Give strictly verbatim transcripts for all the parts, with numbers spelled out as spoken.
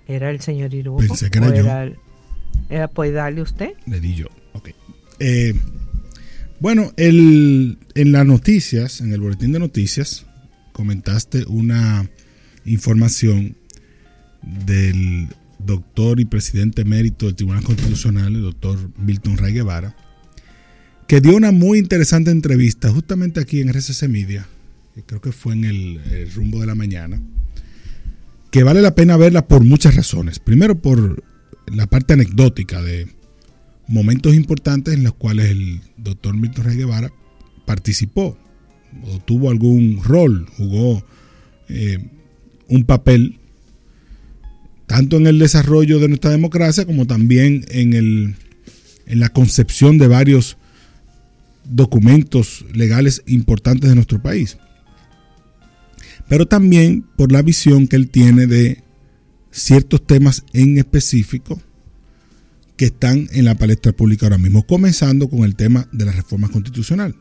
¿Era el señor Irujo? Pensé que era yo. Era el, era, ¿puede darle usted? Le di yo. Ok. Eh, bueno, el, en las noticias, en el boletín de noticias, comentaste una información del doctor y presidente emérito del Tribunal Constitucional, el doctor Milton Ray Guevara, que dio una muy interesante entrevista justamente aquí en R C C Media, que creo que fue en el, el Rumbo de la Mañana, que vale la pena verla por muchas razones. Primero, por la parte anecdótica de momentos importantes en los cuales el doctor Milton Ray Guevara participó o tuvo algún rol, jugó eh, un papel tanto en el desarrollo de nuestra democracia como también en, el, en la concepción de varios documentos legales importantes de nuestro país. Pero también por la visión que él tiene de ciertos temas en específico que están en la palestra pública ahora mismo, comenzando con el tema de la reforma constitucional,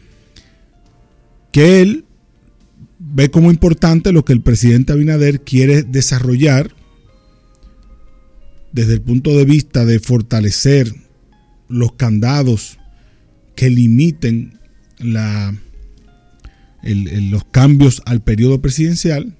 que él ve como importante lo que el presidente Abinader quiere desarrollar desde el punto de vista de fortalecer los candados que limiten la, el, el, los cambios al periodo presidencial.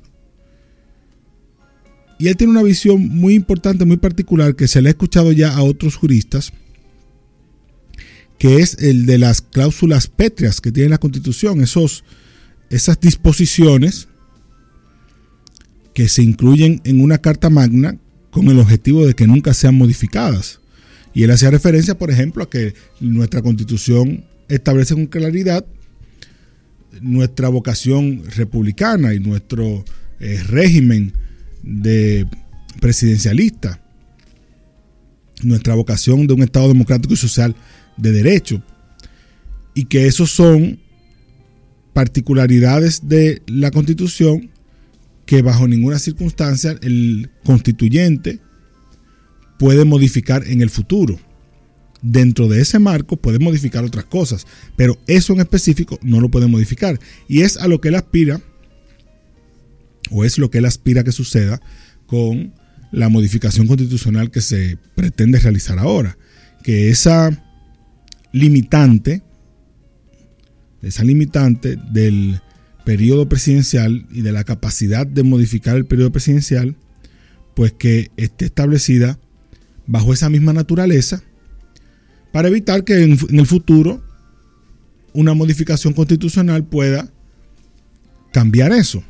Y él tiene una visión muy importante, muy particular, que se le ha escuchado ya a otros juristas, que es el de las cláusulas pétreas que tiene la Constitución, esos, esas disposiciones que se incluyen en una Carta Magna con el objetivo de que nunca sean modificadas. Y él hacía referencia, por ejemplo, a que nuestra Constitución establece con claridad nuestra vocación republicana y nuestro eh, régimen de presidencialista, nuestra vocación de un Estado democrático y social de derecho, y que esos son particularidades de la Constitución que bajo ninguna circunstancia el constituyente puede modificar en el futuro. Dentro de ese marco puede modificar otras cosas, pero eso en específico no lo puede modificar, y es a lo que él aspira, o es lo que él aspira que suceda con la modificación constitucional que se pretende realizar ahora, que esa limitante, esa limitante del periodo presidencial y de la capacidad de modificar el periodo presidencial, pues que esté establecida bajo esa misma naturaleza, para evitar que en, en el futuro una modificación constitucional pueda cambiar eso.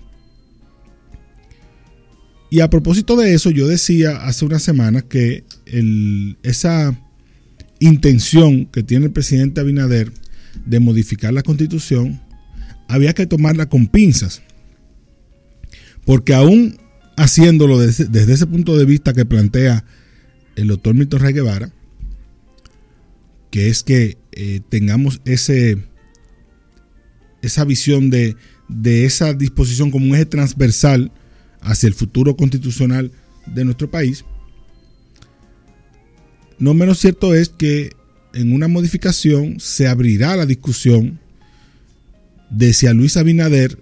Y a propósito de eso, yo decía hace unas semanas que el, esa intención que tiene el presidente Abinader de modificar la Constitución había que tomarla con pinzas, porque aún haciéndolo desde, desde ese punto de vista que plantea el doctor Milton Ray Guevara, que es que eh, tengamos ese, esa visión de, de esa disposición como un eje transversal hacia el futuro constitucional de nuestro país, no menos cierto es que en una modificación se abrirá la discusión de si a Luis Abinader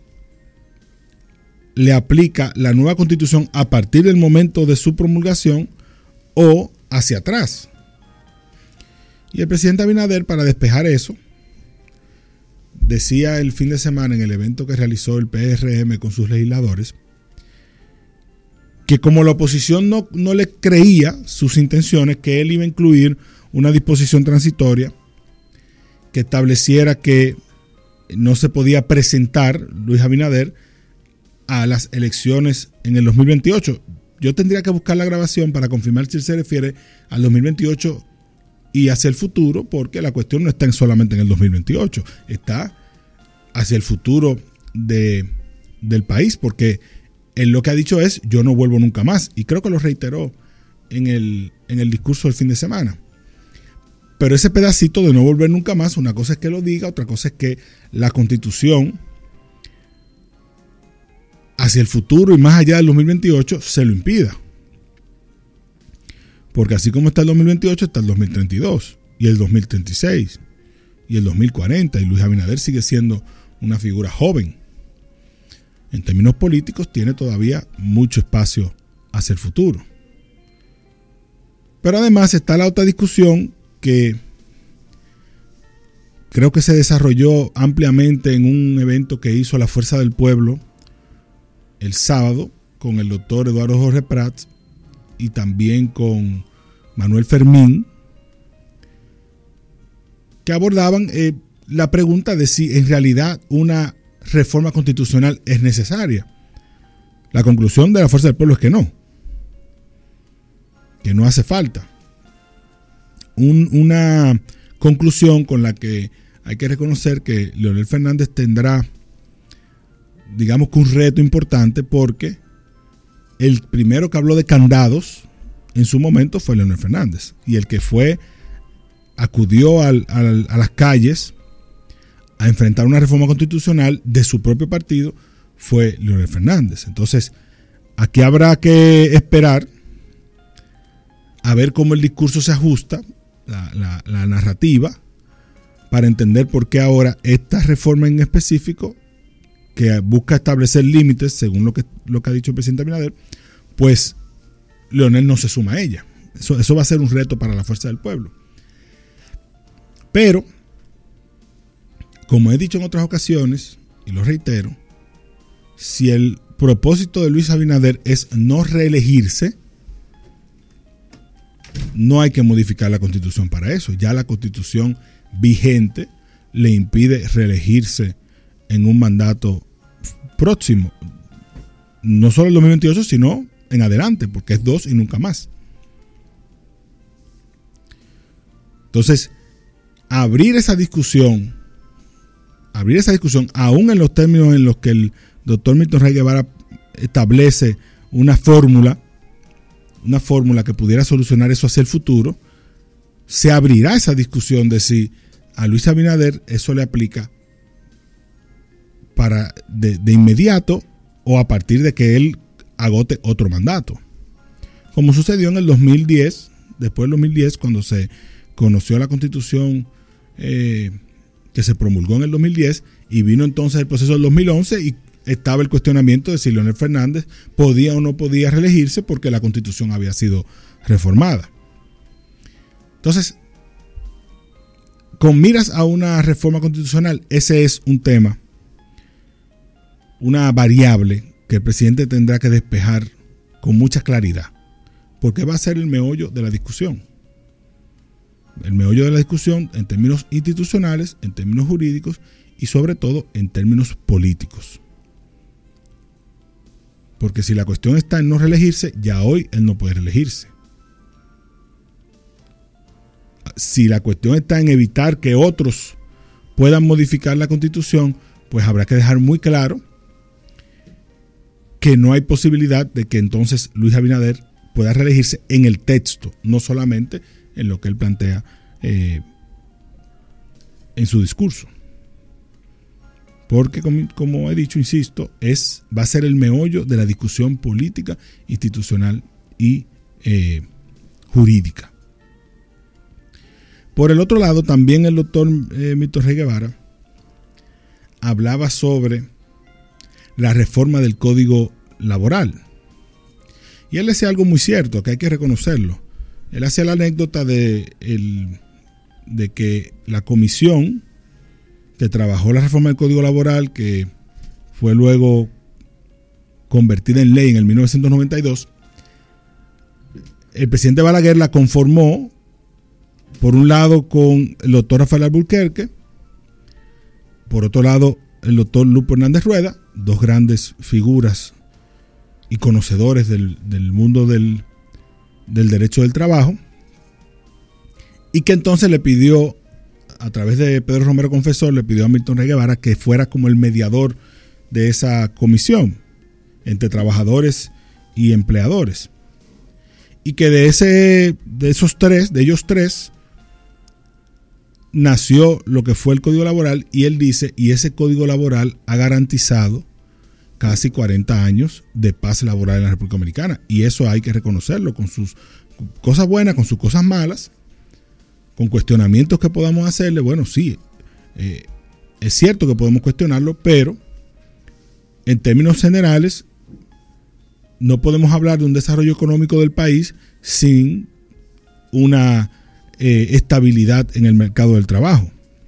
le aplica la nueva Constitución a partir del momento de su promulgación o hacia atrás. Y el presidente Abinader, para despejar eso, decía el fin de semana en el evento que realizó el P R M con sus legisladores, que como la oposición no, no le creía sus intenciones, que él iba a incluir una disposición transitoria que estableciera que no se podía presentar Luis Abinader a las elecciones en el dos mil veintiocho. Yo tendría que buscar la grabación para confirmar si él se refiere al dos mil veintiocho y hacia el futuro, porque la cuestión no está solamente en el dos mil veintiocho, está hacia el futuro de, del país, porque él lo que ha dicho es: yo no vuelvo nunca más, y creo que lo reiteró en el, en el discurso del fin de semana. Pero ese pedacito de no volver nunca más, una cosa es que lo diga, otra cosa es que la Constitución hacia el futuro y más allá del dos mil veintiocho se lo impida. Porque así como está el dos mil veintiocho, está el dos mil treinta y dos y el dos mil treinta y seis y el dos mil cuarenta, y Luis Abinader sigue siendo una figura joven. En términos políticos tiene todavía mucho espacio hacia el futuro. Pero además está la otra discusión que creo que se desarrolló ampliamente en un evento que hizo la Fuerza del Pueblo el sábado con el doctor Eduardo Jorge Prats y también con Manuel Fermín, que abordaban eh, la pregunta de si en realidad una reforma constitucional es necesaria. La conclusión de la Fuerza del Pueblo es que no, que no hace falta. Un, una conclusión con la que hay que reconocer que Leonel Fernández tendrá, digamos que un reto importante, porque el primero que habló de candados en su momento fue Leonel Fernández, y el que fue, acudió al, al, a las calles a enfrentar una reforma constitucional de su propio partido fue Leonel Fernández. Entonces, aquí habrá que esperar a ver cómo el discurso se ajusta, la, la, la narrativa, para entender por qué ahora esta reforma en específico, que busca establecer límites, según lo que, lo que ha dicho el presidente Abinader, pues Leonel no se suma a ella. Eso, eso va a ser un reto para la Fuerza del Pueblo. Pero, como he dicho en otras ocasiones, y lo reitero, si el propósito de Luis Abinader es no reelegirse, no hay que modificar la Constitución para eso. Ya la Constitución vigente le impide reelegirse en un mandato próximo, no solo el dos mil veintiocho, sino en adelante, porque es dos y nunca más. Entonces, abrir esa discusión, abrir esa discusión, aún en los términos en los que el doctor Milton Rey Guevara establece una fórmula, una fórmula que pudiera solucionar eso hacia el futuro, se abrirá esa discusión de si a Luis Abinader eso le aplica para de, de inmediato o a partir de que él agote otro mandato. Como sucedió en el dos mil diez, después del dos mil diez, cuando se conoció la Constitución eh, que se promulgó en el dos mil diez, y vino entonces el proceso del dos mil once y estaba el cuestionamiento de si Leonel Fernández podía o no podía reelegirse porque la Constitución había sido reformada. Entonces, con miras a una reforma constitucional, ese es un tema, una variable que el presidente tendrá que despejar con mucha claridad, porque va a ser el meollo de la discusión. El meollo de la discusión en términos institucionales, en términos jurídicos y sobre todo en términos políticos. Porque si la cuestión está en no reelegirse, ya hoy él no puede reelegirse. Si la cuestión está en evitar que otros puedan modificar la Constitución, pues habrá que dejar muy claro que no hay posibilidad de que entonces Luis Abinader pueda reelegirse en el texto, no solamente en lo que él plantea eh, en su discurso. Porque, como, como he dicho, insisto, es, va a ser el meollo de la discusión política, institucional y eh, jurídica. Por el otro lado, también el doctor eh, Milton Rey Guevara hablaba sobre la reforma del Código Laboral. Y él decía algo muy cierto, que hay que reconocerlo. Él hacía la anécdota de, el, de que la comisión que trabajó la reforma del Código Laboral, que fue luego convertida en ley en el mil novecientos noventa y dos, el presidente Balaguer la conformó, por un lado, con el doctor Rafael Alburquerque, por otro lado, el doctor Lupo Hernández Rueda, dos grandes figuras y conocedores del, del mundo del, del derecho del trabajo, y que entonces le pidió, a través de Pedro Romero Confesor, le pidió a Milton Rey Guevara que fuera como el mediador de esa comisión entre trabajadores y empleadores. Y que de, ese, de esos tres, de ellos tres, nació lo que fue el Código Laboral, y él dice, y ese Código Laboral ha garantizado casi cuarenta años de paz laboral en la República Dominicana. Y eso hay que reconocerlo, con sus cosas buenas, con sus cosas malas, con cuestionamientos que podamos hacerle. Bueno, sí, eh, es cierto que podemos cuestionarlo, pero en términos generales no podemos hablar de un desarrollo económico del país sin una eh, estabilidad en el mercado del trabajo.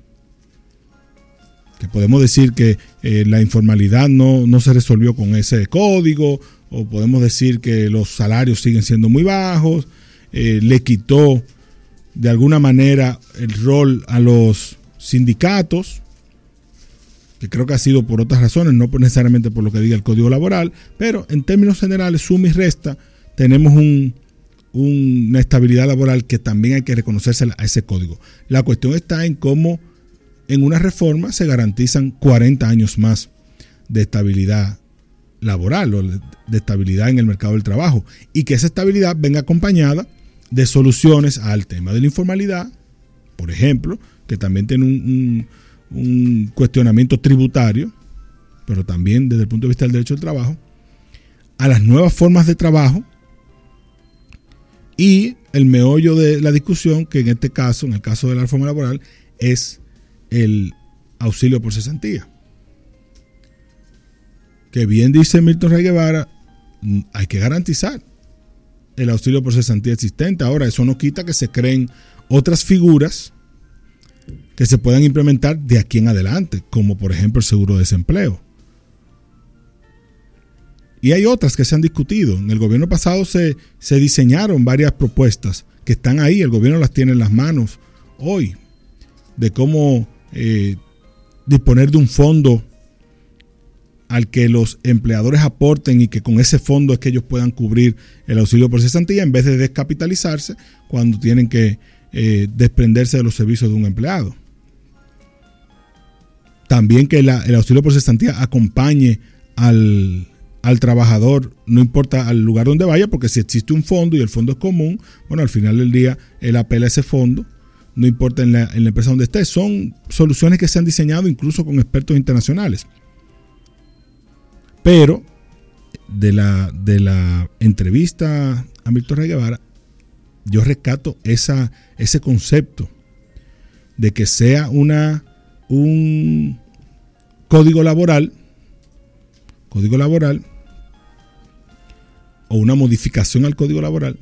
Que podemos decir que eh, la informalidad no, no se resolvió con ese código, o podemos decir que los salarios siguen siendo muy bajos, eh, le quitó de alguna manera el rol a los sindicatos, que creo que ha sido por otras razones, no necesariamente por lo que diga el Código Laboral, pero en términos generales, suma y resta, tenemos un, un, una estabilidad laboral que también hay que reconocerse a ese código. La cuestión está en cómo en una reforma se garantizan cuarenta años más de estabilidad laboral o de estabilidad en el mercado del trabajo, y que esa estabilidad venga acompañada de soluciones al tema de la informalidad, por ejemplo, que también tiene un, un, un cuestionamiento tributario, pero también desde el punto de vista del derecho al trabajo, a las nuevas formas de trabajo y el meollo de la discusión, que en este caso, en el caso de la reforma laboral, es el auxilio por cesantía. Que bien dice Milton Rey Guevara, hay que garantizar el auxilio por cesantía existente. Ahora, eso no quita que se creen otras figuras que se puedan implementar de aquí en adelante, como por ejemplo el seguro de desempleo. Y hay otras que se han discutido. En el gobierno pasado se, se diseñaron varias propuestas que están ahí, el gobierno las tiene en las manos hoy, de cómo eh, disponer de un fondo al que los empleadores aporten y que con ese fondo es que ellos puedan cubrir el auxilio por cesantía en vez de descapitalizarse cuando tienen que eh, desprenderse de los servicios de un empleado. También que la, el auxilio por cesantía acompañe al, al trabajador, no importa al lugar donde vaya, porque si existe un fondo y el fondo es común, bueno, al final del día él apela a ese fondo, no importa en la, en la empresa donde esté. Son soluciones que se han diseñado incluso con expertos internacionales. Pero de la, de la entrevista a Milton Rey Guevara, yo rescato esa, ese concepto de que sea una, un código laboral, código laboral o una modificación al código laboral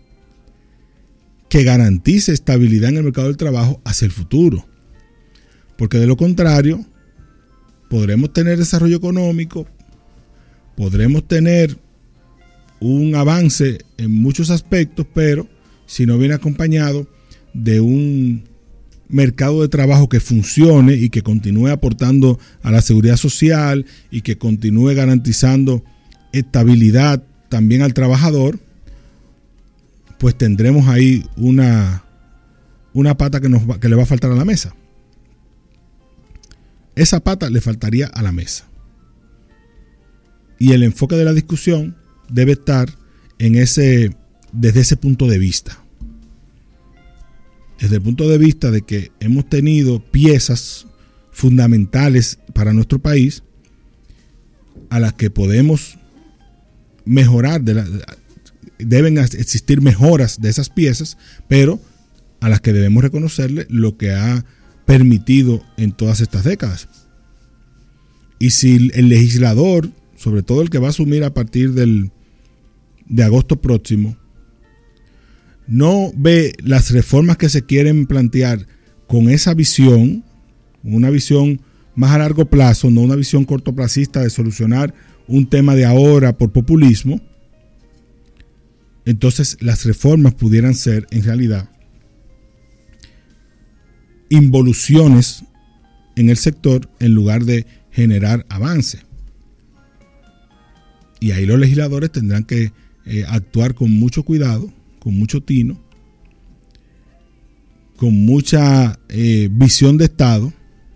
que garantice estabilidad en el mercado del trabajo hacia el futuro. Porque de lo contrario, podremos tener desarrollo económico, podremos tener un avance en muchos aspectos, pero si no viene acompañado de un mercado de trabajo que funcione y que continúe aportando a la seguridad social y que continúe garantizando estabilidad también al trabajador, pues tendremos ahí una, una pata que, nos va, que le va a faltar a la mesa. Esa pata le faltaría a la mesa. Y el enfoque de la discusión debe estar en ese, desde ese punto de vista. Desde el punto de vista de que hemos tenido piezas fundamentales para nuestro país a las que podemos mejorar, de la, deben existir mejoras de esas piezas, pero a las que debemos reconocerle lo que ha permitido en todas estas décadas. Y si el legislador, sobre todo el que va a asumir a partir del, de agosto próximo, no ve las reformas que se quieren plantear con esa visión, una visión más a largo plazo, no una visión cortoplacista de solucionar un tema de ahora por populismo, entonces las reformas pudieran ser en realidad involuciones en el sector en lugar de generar avance. Y ahí los legisladores tendrán que eh, actuar con mucho cuidado, con mucho tino, con mucha eh, visión de Estado,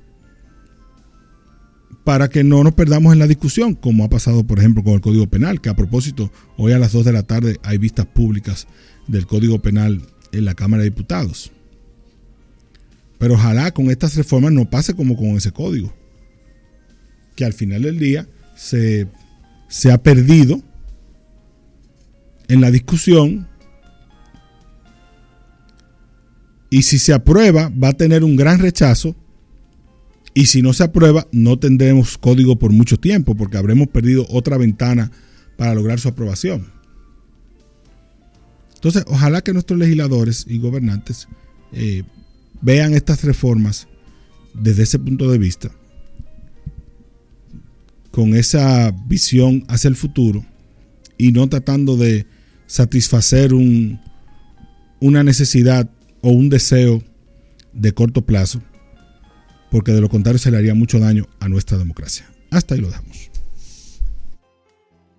para que no nos perdamos en la discusión, como ha pasado, por ejemplo, con el Código Penal, que a propósito, hoy a las dos de la tarde hay vistas públicas del Código Penal en la Cámara de Diputados. Pero ojalá con estas reformas no pase como con ese código, que al final del día se, se ha perdido en la discusión, y si se aprueba va a tener un gran rechazo, y si no se aprueba no tendremos código por mucho tiempo, porque habremos perdido otra ventana para lograr su aprobación. Entonces, ojalá que nuestros legisladores y gobernantes eh, vean estas reformas desde ese punto de vista, con esa visión hacia el futuro y no tratando de satisfacer un, una necesidad o un deseo de corto plazo, porque de lo contrario se le haría mucho daño a nuestra democracia. Hasta ahí lo dejamos.